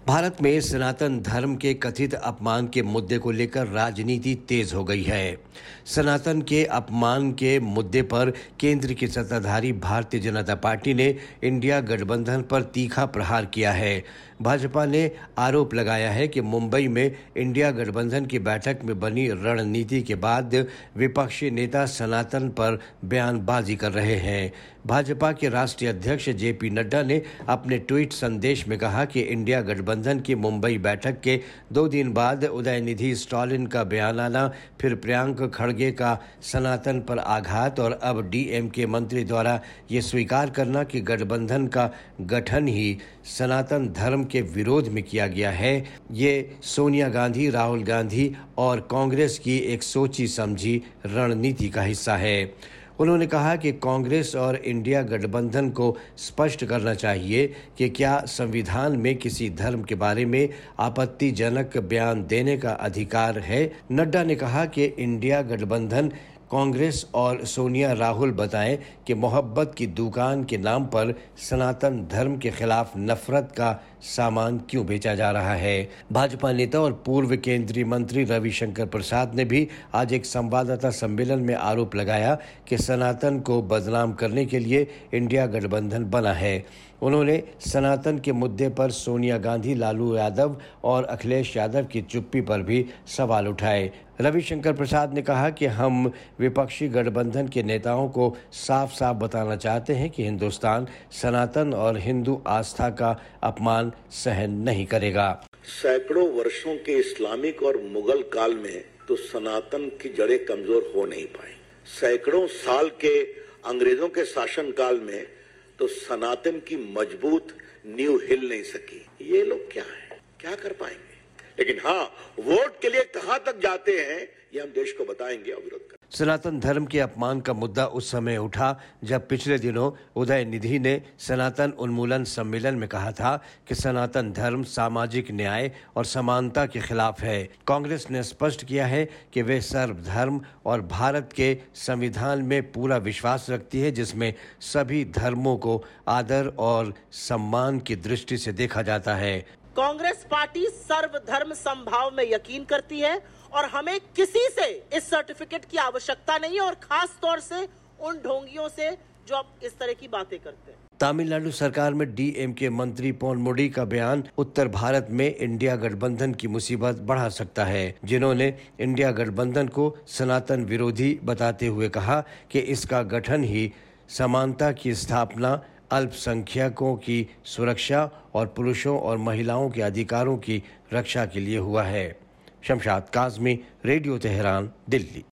भारत में सनातन धर्म के कथित अपमान के मुद्दे को लेकर राजनीति तेज हो गई है। सनातन के अपमान के मुद्दे पर केंद्र की सत्ताधारी भारतीय जनता पार्टी ने इंडिया गठबंधन पर तीखा प्रहार किया है। भाजपा ने आरोप लगाया है कि मुंबई में इंडिया गठबंधन की बैठक में बनी रणनीति के बाद विपक्षी नेता सनातन पर बयानबाजी कर रहे हैं। भाजपा के राष्ट्रीय अध्यक्ष जेपी नड्डा ने अपने ट्वीट संदेश में कहा कि इंडिया गठबंधन की मुंबई बैठक के 2 दिन बाद उदयनिधि स्टालिन का बयान आना, फिर प्रियंक खड़गे का सनातन पर आघात और अब डीएमके मंत्री द्वारा ये स्वीकार करना कि गठबंधन का गठन ही सनातन धर्म के विरोध में किया गया है, ये सोनिया गांधी, राहुल गांधी और कांग्रेस की एक सोची समझी रणनीति का हिस्सा है। उन्होंने कहा कि कांग्रेस और इंडिया गठबंधन को स्पष्ट करना चाहिए कि क्या संविधान में किसी धर्म के बारे में आपत्तिजनक बयान देने का अधिकार है। नड्डा ने कहा कि इंडिया गठबंधन कांग्रेस और सोनिया राहुल बताएं कि मोहब्बत की दुकान के नाम पर सनातन धर्म के खिलाफ नफरत का सामान क्यों बेचा जा रहा है। भाजपा नेता और पूर्व केंद्रीय मंत्री रविशंकर प्रसाद ने भी आज एक संवाददाता सम्मेलन में आरोप लगाया कि सनातन को बदनाम करने के लिए इंडिया गठबंधन बना है। उन्होंने सनातन के मुद्दे पर सोनिया गांधी, लालू यादव और अखिलेश यादव की चुप्पी पर भी सवाल उठाए। रविशंकर प्रसाद ने कहा कि हम विपक्षी गठबंधन के नेताओं को साफ साफ बताना चाहते हैं कि हिंदुस्तान सनातन और हिंदू आस्था का अपमान सहन नहीं करेगा। सैकड़ों वर्षों के इस्लामिक और मुगल काल में तो सनातन की जड़ें कमजोर हो नहीं पाई। सैकड़ों साल के अंग्रेजों के शासन काल में तो सनातन की मजबूत नींव हिल नहीं सकी। ये लोग क्या है, क्या कर पाएंगे? लेकिन हाँ, वोट के लिए कहां तक जाते हैं ये हम देश को बताएंगे और विरोध करेंगे। सनातन धर्म के अपमान का मुद्दा उस समय उठा जब पिछले दिनों उदयनिधि ने सनातन उन्मूलन सम्मेलन में कहा था कि सनातन धर्म सामाजिक न्याय और समानता के खिलाफ है। कांग्रेस ने स्पष्ट किया है कि वे सर्वधर्म और भारत के संविधान में पूरा विश्वास रखती है, जिसमें सभी धर्मों को आदर और सम्मान की दृष्टि से देखा जाता है। कांग्रेस पार्टी सर्वधर्म समभाव में यकीन करती है और हमें किसी से इस सर्टिफिकेट की आवश्यकता नहीं है, और खास तौर से उन ढोंगियों से जो अब इस तरह की बातें करते हैं। तमिलनाडु सरकार में डीएमके मंत्री पोनमुडी का बयान उत्तर भारत में इंडिया गठबंधन की मुसीबत बढ़ा सकता है, जिन्होंने इंडिया गठबंधन को सनातन विरोधी बताते हुए कहा कि इसका गठन ही समानता की स्थापना, अल्पसंख्यकों की सुरक्षा और पुरुषों और महिलाओं के अधिकारों की रक्षा के लिए हुआ है। Shamshad Kazmi, radio Tehran, Delhi.